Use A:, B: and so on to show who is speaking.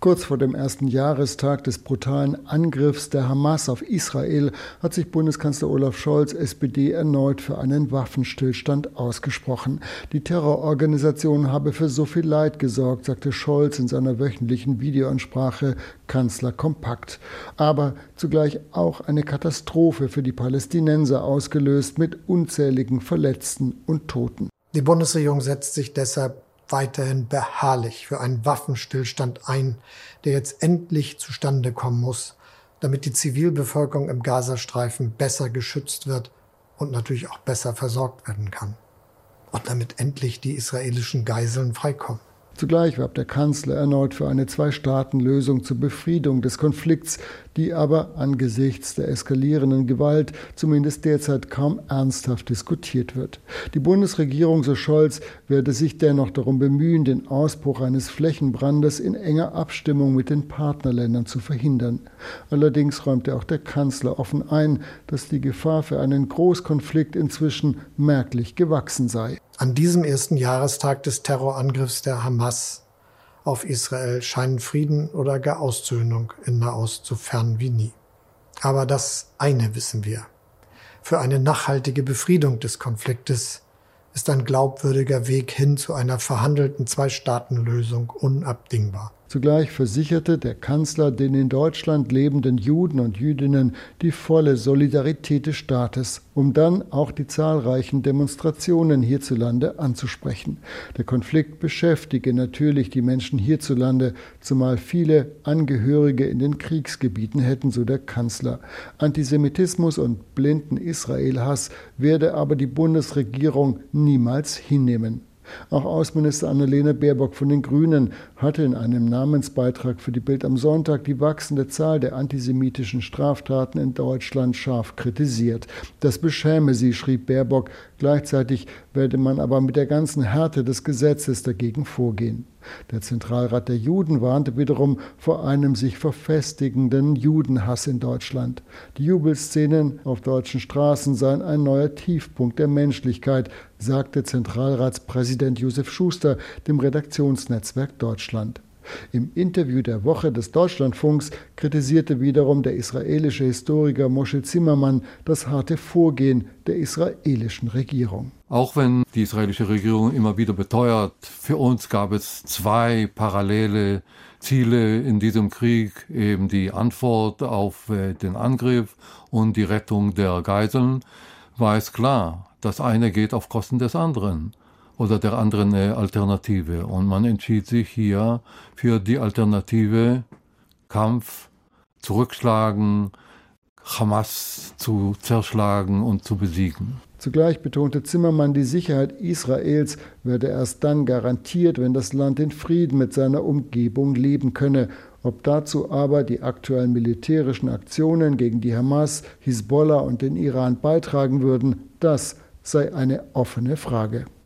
A: Kurz vor dem ersten Jahrestag des brutalen Angriffs der Hamas auf Israel hat sich Bundeskanzler Olaf Scholz, SPD, erneut für einen Waffenstillstand ausgesprochen. Die Terrororganisation habe für so viel Leid gesorgt, sagte Scholz in seiner wöchentlichen Videoansprache Kanzler kompakt. Aber zugleich auch eine Katastrophe für die Palästinenser ausgelöst mit unzähligen Verletzten und Toten.
B: Die Bundesregierung setzt sich deshalb weiterhin beharrlich für einen Waffenstillstand ein, der jetzt endlich zustande kommen muss, damit die Zivilbevölkerung im Gazastreifen besser geschützt wird und natürlich auch besser versorgt werden kann. Und damit endlich die israelischen Geiseln freikommen.
A: Zugleich warb der Kanzler erneut für eine Zwei-Staaten-Lösung zur Befriedung des Konflikts, die aber angesichts der eskalierenden Gewalt zumindest derzeit kaum ernsthaft diskutiert wird. Die Bundesregierung, so Scholz, werde sich dennoch darum bemühen, den Ausbruch eines Flächenbrandes in enger Abstimmung mit den Partnerländern zu verhindern. Allerdings räumte auch der Kanzler offen ein, dass die Gefahr für einen Großkonflikt inzwischen merklich gewachsen sei.
B: An diesem ersten Jahrestag des Terrorangriffs der Hamas auf Israel scheinen Frieden oder gar Aussöhnung in Nahost so fern wie nie. Aber das eine wissen wir: Für eine nachhaltige Befriedung des Konfliktes ist ein glaubwürdiger Weg hin zu einer verhandelten Zwei-Staaten-Lösung unabdingbar.
A: Zugleich versicherte der Kanzler den in Deutschland lebenden Juden und Jüdinnen die volle Solidarität des Staates, um dann auch die zahlreichen Demonstrationen hierzulande anzusprechen. Der Konflikt beschäftige natürlich die Menschen hierzulande, zumal viele Angehörige in den Kriegsgebieten hätten, so der Kanzler. Antisemitismus und blinden Israel-Hass werde aber die Bundesregierung niemals hinnehmen. Auch Außenminister Annalena Baerbock von den Grünen hatte in einem Namensbeitrag für die Bild am Sonntag die wachsende Zahl der antisemitischen Straftaten in Deutschland scharf kritisiert. Das beschäme sie, schrieb Baerbock. Gleichzeitig werde man aber mit der ganzen Härte des Gesetzes dagegen vorgehen. Der Zentralrat der Juden warnte wiederum vor einem sich verfestigenden Judenhass in Deutschland. Die Jubelszenen auf deutschen Straßen seien ein neuer Tiefpunkt der Menschlichkeit, sagte Zentralratspräsident Josef Schuster dem Redaktionsnetzwerk Deutschland. Im Interview der Woche des Deutschlandfunks kritisierte wiederum der israelische Historiker Moshe Zimmermann das harte Vorgehen der israelischen Regierung.
C: Auch wenn die israelische Regierung immer wieder beteuert, für uns gab es zwei parallele Ziele in diesem Krieg, eben die Antwort auf den Angriff und die Rettung der Geiseln, war es klar, das eine geht auf Kosten des anderen oder der anderen Alternative. Und man entschied sich hier für die Alternative Kampf, zurückschlagen, Hamas zu zerschlagen und zu besiegen.
A: Zugleich betonte Zimmermann, die Sicherheit Israels werde erst dann garantiert, wenn das Land in Frieden mit seiner Umgebung leben könne. Ob dazu aber die aktuellen militärischen Aktionen gegen die Hamas, Hisbollah und den Iran beitragen würden, das sei eine offene Frage.